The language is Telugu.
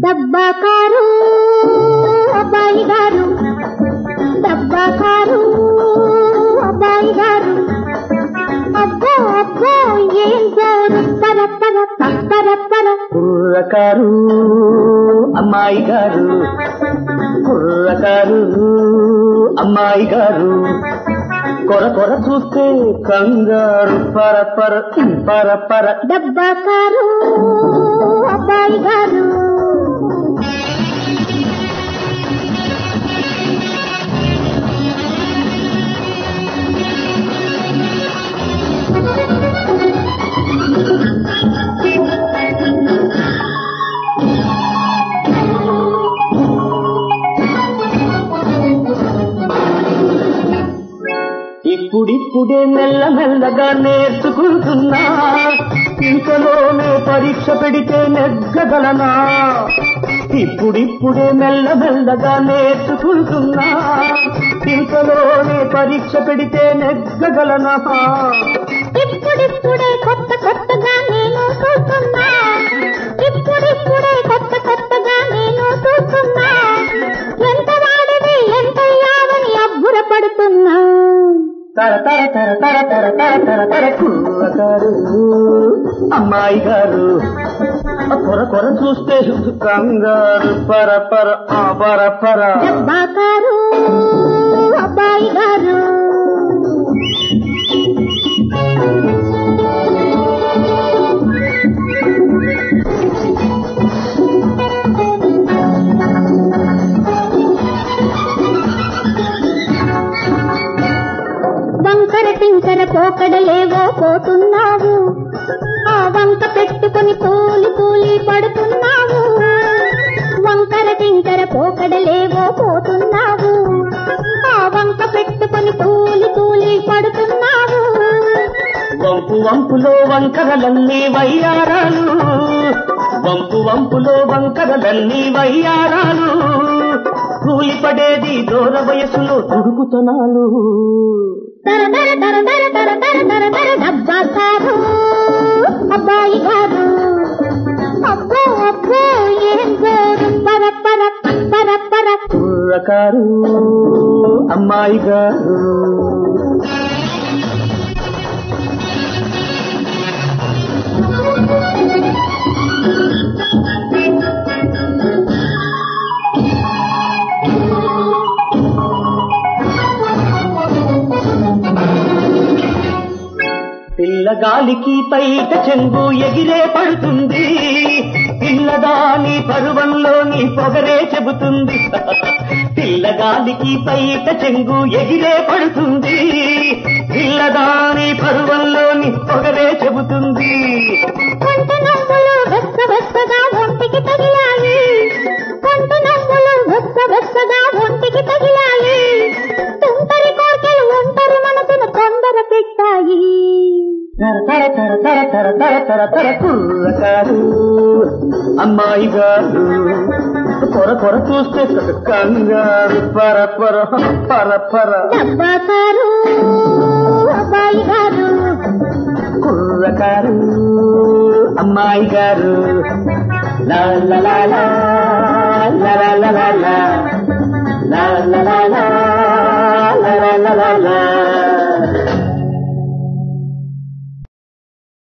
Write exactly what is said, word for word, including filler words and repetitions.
డబ్బా కారు అబ్బాయి గారు, డబ్బా కారు అబ్బాయి గారు, అబ్బో అబ్బో ఏం జోరు, పర పర పర పర. కుర్రకారు అమ్మాయి గారు, కుర్రకారు అమ్మాయి గారు, కొర కొర చూస్తే కంగారు, పర పర పర పర. డబ్బా కారు అబ్బాయి గారు. ఇప్పుడిప్పుడే మెల్ల మెల్లగా నేర్చుకుంటున్నా, ఇంకలోనే పరీక్ష పెడితే నెగ్గగలనా. ఇప్పుడిప్పుడే మెల్ల మెల్లగా నేర్చుకుంటున్నా, ఇంకలోనే పరీక్ష పెడితే నెగ్గగలనా. ఇప్పుడిప్పుడే కొత్త కొత్తగా నేను చూస్తున్నా, ఇప్పుడిప్పుడే కొత్త కొత్తగా నేను చూస్తున్నా, ఎంత వాడిది ఎంత యావని అబ్బురపడుతున్నా. తర తర తర తర తర తర తర తర. కుర్రకారు అమ్మాయి గారు, కొర కొర చూస్తే కంగారు, పర పర పర పర. డబ్బా కారు అబ్బాయి గారు. వంకర టింకర పోకడలేవో పోతున్నావు, ఆ వంక పెట్టుకుని కూలి కూలి పడుతున్నావు. వంకర టింకర పోకడలేవో పోతున్నావు, ఆ వంక పెట్టుకుని కూలి కూలి పడుతున్నావు. వంపు వంపులో వంకరలన్నీ వయ్యారాలు, వంపు వంపులో వంకరలన్నీ వయ్యారాలు, కూలిపడేది దూర వయసులో తుడుకుతనాలు. తర తర తర తర తర తర తర తర. డబ్బా కారు అబ్బాయి గారు, అబ్బో అబ్బో ఏం జోరు, పర పర పర పర. కుర్రకారు అమ్మాయి గారు. పిల్లగాలికి పైట చెంగు ఎగిరే పడుతుంది, పిల్లదాని పరువంలోని పొగరే చెబుతుంది. పిల్లగాలికి పైట చెంగు ఎగిరే పడుతుంది, పిల్లదాని పరువంలోని పొగరే చెబుతుంది. కొంట నవ్వులు వెచ్చ వెచ్చగా ఒంటికి తగిలాయి, కొంట నవ్వులు వెచ్చ వెచ్చగా ఒంటికి తగిలాయి, తుంటరి కోర్కెలు ఒంటరి మనసును తొందర పెట్టాయి. తర తర తర తర తర తర తర తర. కుర్రకారు అమ్మాయి గారు, కొర కొర చూస్తే కంగారు, పర పర పర పర. డబ్బా కారు అబ్బాయి గారు, కుర్రకారు అమ్మాయి గారు. లా లా లా లా లా లా లా లా లా లా లా లా లా లా లా లా లా.